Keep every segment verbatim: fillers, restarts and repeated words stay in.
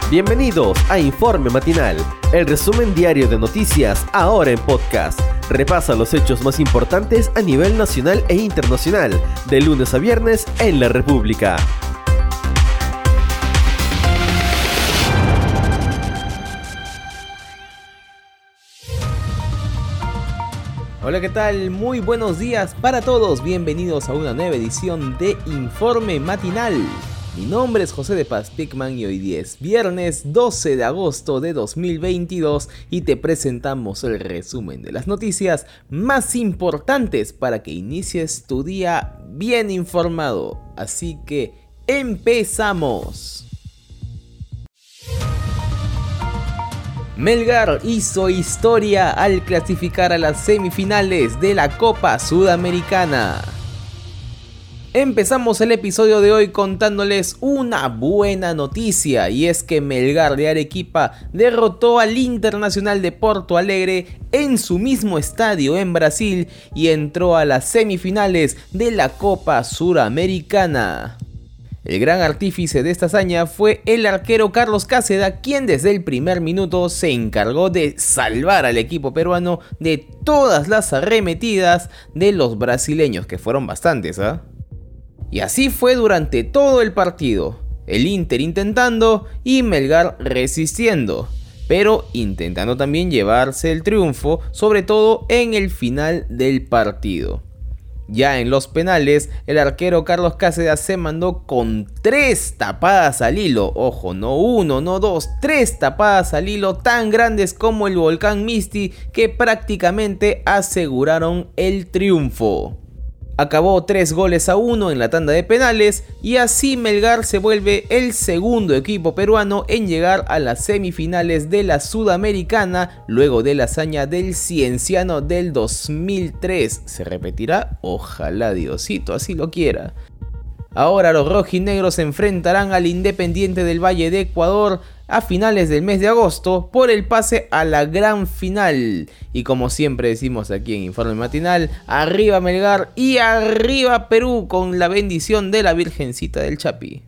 Bienvenidos a Informe Matinal, el resumen diario de noticias ahora en podcast. Repasa los hechos más importantes a nivel nacional e internacional, de lunes a viernes en la República. Hola, ¿qué tal? Muy buenos días para todos. Bienvenidos a una nueva edición de Informe Matinal. Mi nombre es José de Paz Pickman y hoy día es viernes doce de agosto de dos mil veintidós y te presentamos el resumen de las noticias más importantes para que inicies tu día bien informado. Así que empezamos. Melgar hizo historia al clasificar a las semifinales de la Copa Sudamericana. Empezamos el episodio de hoy contándoles una buena noticia, y es que Melgar de Arequipa derrotó al Internacional de Porto Alegre en su mismo estadio en Brasil y entró a las semifinales de la Copa Suramericana. El gran artífice de esta hazaña fue el arquero Carlos Cáceda, quien desde el primer minuto se encargó de salvar al equipo peruano de todas las arremetidas de los brasileños, que fueron bastantes, ¿ah? ¿eh? Y así fue durante todo el partido, el Inter intentando y Melgar resistiendo, pero intentando también llevarse el triunfo, sobre todo en el final del partido. Ya en los penales, el arquero Carlos Cáceda se mandó con tres tapadas al hilo, ojo, no uno, no dos, tres tapadas al hilo tan grandes como el volcán Misti, que prácticamente aseguraron el triunfo. Acabó tres goles a uno en la tanda de penales y así Melgar se vuelve el segundo equipo peruano en llegar a las semifinales de la Sudamericana luego de la hazaña del Cienciano del dos mil tres. ¿Se repetirá? Ojalá Diosito así lo quiera. Ahora los rojinegros se enfrentarán al Independiente del Valle de Ecuador a finales del mes de agosto por el pase a la gran final. Y como siempre decimos aquí en Informe Matinal, arriba Melgar y arriba Perú con la bendición de la Virgencita del Chapi.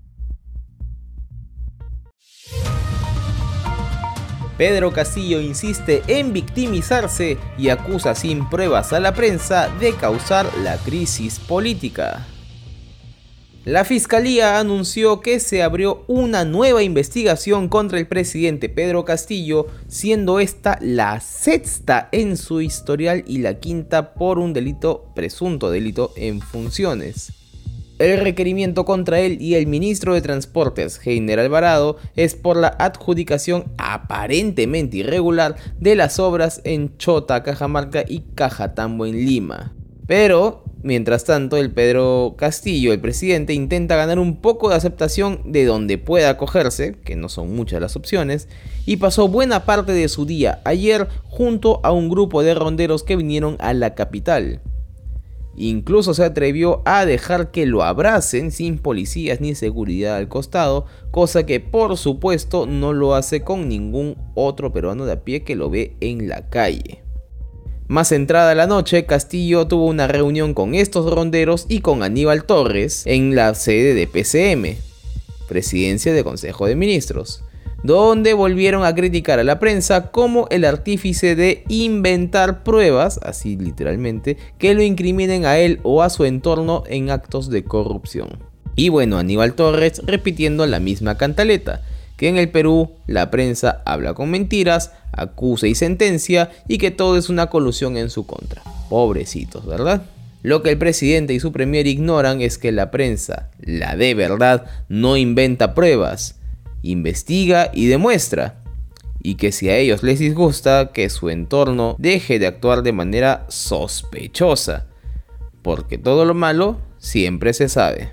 Pedro Castillo insiste en victimizarse y acusa sin pruebas a la prensa de causar la crisis política. La Fiscalía anunció que se abrió una nueva investigación contra el presidente Pedro Castillo, siendo esta la sexta en su historial y la quinta por un delito, presunto delito en funciones. El requerimiento contra él y el ministro de Transportes, Heiner Alvarado, es por la adjudicación aparentemente irregular de las obras en Chota, Cajamarca y Cajatambo en Lima. Pero mientras tanto, el Pedro Castillo, el presidente, intenta ganar un poco de aceptación de donde pueda acogerse, que no son muchas las opciones, y pasó buena parte de su día ayer junto a un grupo de ronderos que vinieron a la capital. Incluso se atrevió a dejar que lo abracen sin policías ni seguridad al costado, cosa que por supuesto no lo hace con ningún otro peruano de a pie que lo ve en la calle. Más entrada la noche, Castillo tuvo una reunión con estos ronderos y con Aníbal Torres en la sede de P C M, Presidencia del Consejo de Ministros, donde volvieron a criticar a la prensa como el artífice de inventar pruebas, así literalmente, que lo incriminen a él o a su entorno en actos de corrupción. Y bueno, Aníbal Torres repitiendo la misma cantaleta, que en el Perú la prensa habla con mentiras, acusa y sentencia y que todo es una colusión en su contra. Pobrecitos, ¿verdad? Lo que el presidente y su premier ignoran es que la prensa, la de verdad, no inventa pruebas, investiga y demuestra. Y que si a ellos les disgusta que su entorno deje de actuar de manera sospechosa, porque todo lo malo siempre se sabe.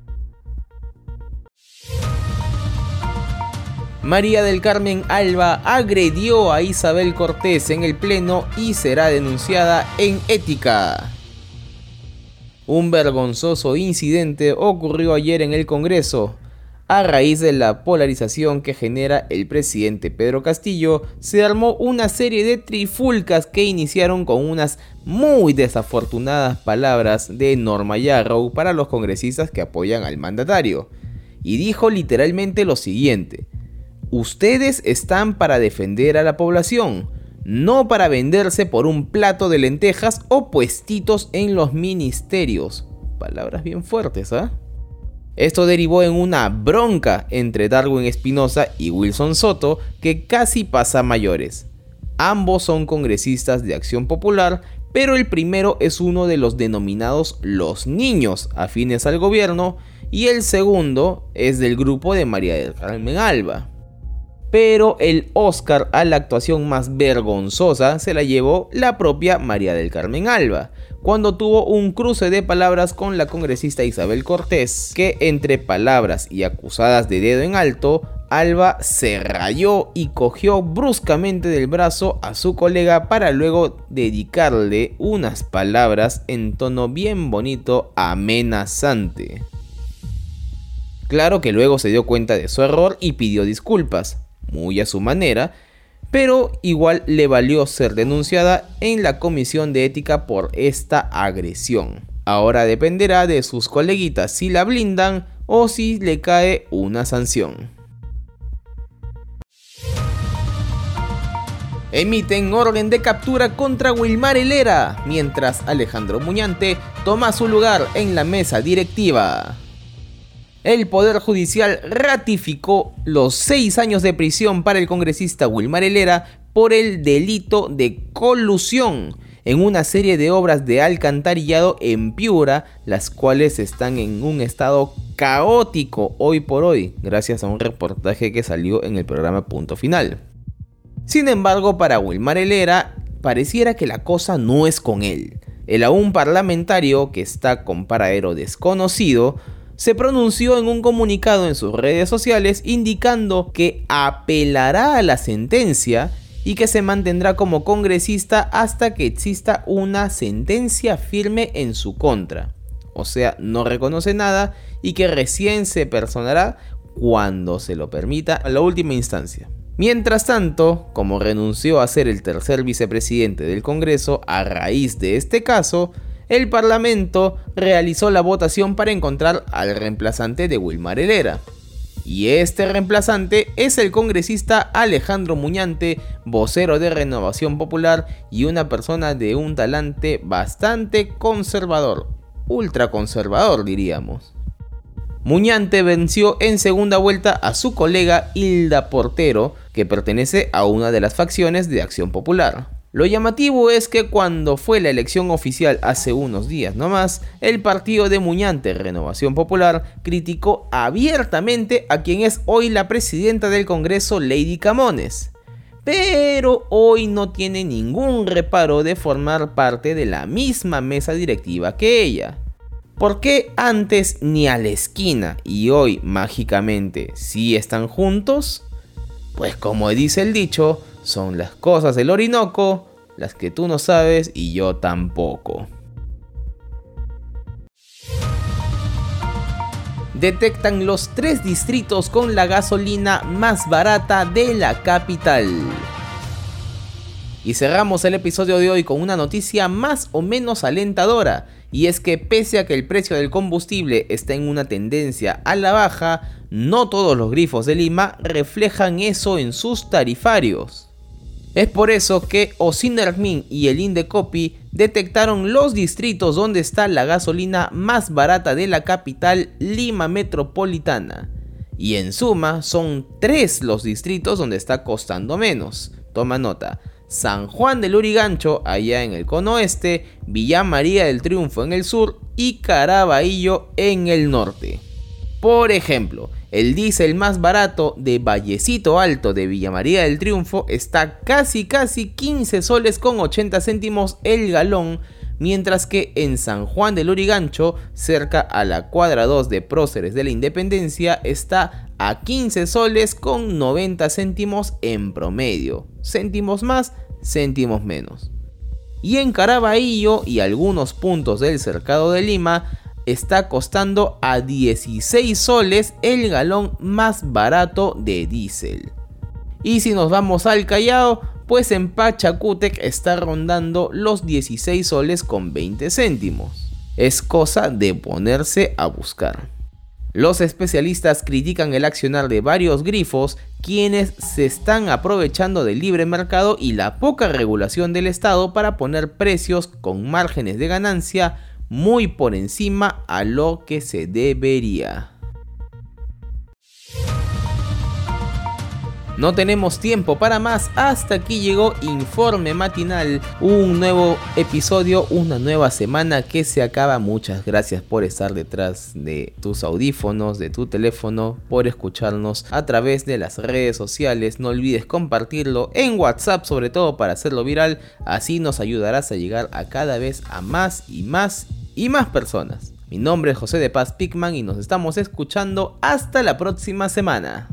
María del Carmen Alba agredió a Isabel Cortés en el pleno y será denunciada en ética. Un vergonzoso incidente ocurrió ayer en el Congreso. A raíz de la polarización que genera el presidente Pedro Castillo, se armó una serie de trifulcas que iniciaron con unas muy desafortunadas palabras de Norma Yarrow para los congresistas que apoyan al mandatario. Y dijo literalmente lo siguiente: Ustedes están para defender a la población, no para venderse por un plato de lentejas o puestitos en los ministerios. Palabras bien fuertes, ¿ah? ¿eh? Esto derivó en una bronca entre Darwin Espinosa y Wilson Soto que casi pasa a mayores. Ambos son congresistas de Acción Popular, pero el primero es uno de los denominados los niños afines al gobierno y el segundo es del grupo de María del Carmen Alba. Pero el Oscar a la actuación más vergonzosa se la llevó la propia María del Carmen Alba, cuando tuvo un cruce de palabras con la congresista Isabel Cortés, que entre palabras y acusadas de dedo en alto, Alba se rayó y cogió bruscamente del brazo a su colega para luego dedicarle unas palabras en tono bien bonito, amenazante. Claro que luego se dio cuenta de su error y pidió disculpas, muy a su manera, pero igual le valió ser denunciada en la Comisión de Ética por esta agresión. Ahora dependerá de sus coleguitas si la blindan o si le cae una sanción. Emiten orden de captura contra Wilmar Helera, mientras Alejandro Muñante toma su lugar en la mesa directiva. El Poder Judicial ratificó los seis años de prisión para el congresista Wilmar Helera por el delito de colusión en una serie de obras de alcantarillado en Piura, las cuales están en un estado caótico hoy por hoy, gracias a un reportaje que salió en el programa Punto Final. Sin embargo, para Wilmar Helera pareciera que la cosa no es con él. El aún parlamentario, que está con paradero desconocido, se pronunció en un comunicado en sus redes sociales indicando que apelará a la sentencia y que se mantendrá como congresista hasta que exista una sentencia firme en su contra. O sea, no reconoce nada y que recién se personará cuando se lo permita a la última instancia. Mientras tanto, como renunció a ser el tercer vicepresidente del Congreso a raíz de este caso, el Parlamento realizó la votación para encontrar al reemplazante de Wilmar Helera. Y este reemplazante es el congresista Alejandro Muñante, vocero de Renovación Popular y una persona de un talante bastante conservador, ultraconservador diríamos. Muñante venció en segunda vuelta a su colega Hilda Portero, que pertenece a una de las facciones de Acción Popular. Lo llamativo es que cuando fue la elección oficial hace unos días nomás, el partido de Muñante, Renovación Popular, criticó abiertamente a quien es hoy la presidenta del Congreso, Lady Camones. Pero hoy no tiene ningún reparo de formar parte de la misma mesa directiva que ella. ¿Por qué antes ni a la esquina y hoy mágicamente sí están juntos? Pues como dice el dicho, son las cosas del Orinoco, las que tú no sabes y yo tampoco. Detectan los tres distritos con la gasolina más barata de la capital. Y cerramos el episodio de hoy con una noticia más o menos alentadora, y es que pese a que el precio del combustible está en una tendencia a la baja, no todos los grifos de Lima reflejan eso en sus tarifarios. Es por eso que Ocinermin y el Indecopi detectaron los distritos donde está la gasolina más barata de la capital Lima metropolitana. Y en suma son tres los distritos donde está costando menos. Toma nota: San Juan del Lurigancho, allá en el cono oeste, Villa María del Triunfo en el sur y Caraballo en el norte. Por ejemplo, el diésel más barato de Vallecito Alto de Villa María del Triunfo está casi casi quince soles con ochenta céntimos el galón, mientras que en San Juan del Lurigancho, cerca a la cuadra dos de Próceres de la Independencia, está a quince soles con noventa céntimos en promedio. Céntimos más, céntimos menos. Y en Caraballo y algunos puntos del Cercado de Lima está costando a dieciséis soles el galón más barato de diésel. Y si nos vamos al Callao, pues en Pachacútec está rondando los dieciséis soles con veinte céntimos. Es cosa de ponerse a buscar. Los especialistas critican el accionar de varios grifos, quienes se están aprovechando del libre mercado y la poca regulación del Estado para poner precios con márgenes de ganancia muy por encima a lo que se debería. No tenemos tiempo para más, hasta aquí llegó Informe Matinal, un nuevo episodio, una nueva semana que se acaba. Muchas gracias por estar detrás de tus audífonos, de tu teléfono, por escucharnos a través de las redes sociales. No olvides compartirlo en WhatsApp, sobre todo para hacerlo viral, así nos ayudarás a llegar a cada vez a más y más y más personas. Mi nombre es José de Paz Pickman y nos estamos escuchando hasta la próxima semana.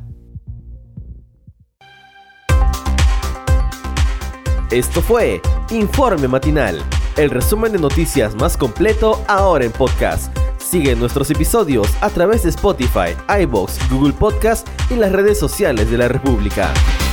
Esto fue Informe Matinal, el resumen de noticias más completo ahora en podcast. Sigue nuestros episodios a través de Spotify, iVoox, Google Podcast y las redes sociales de la República.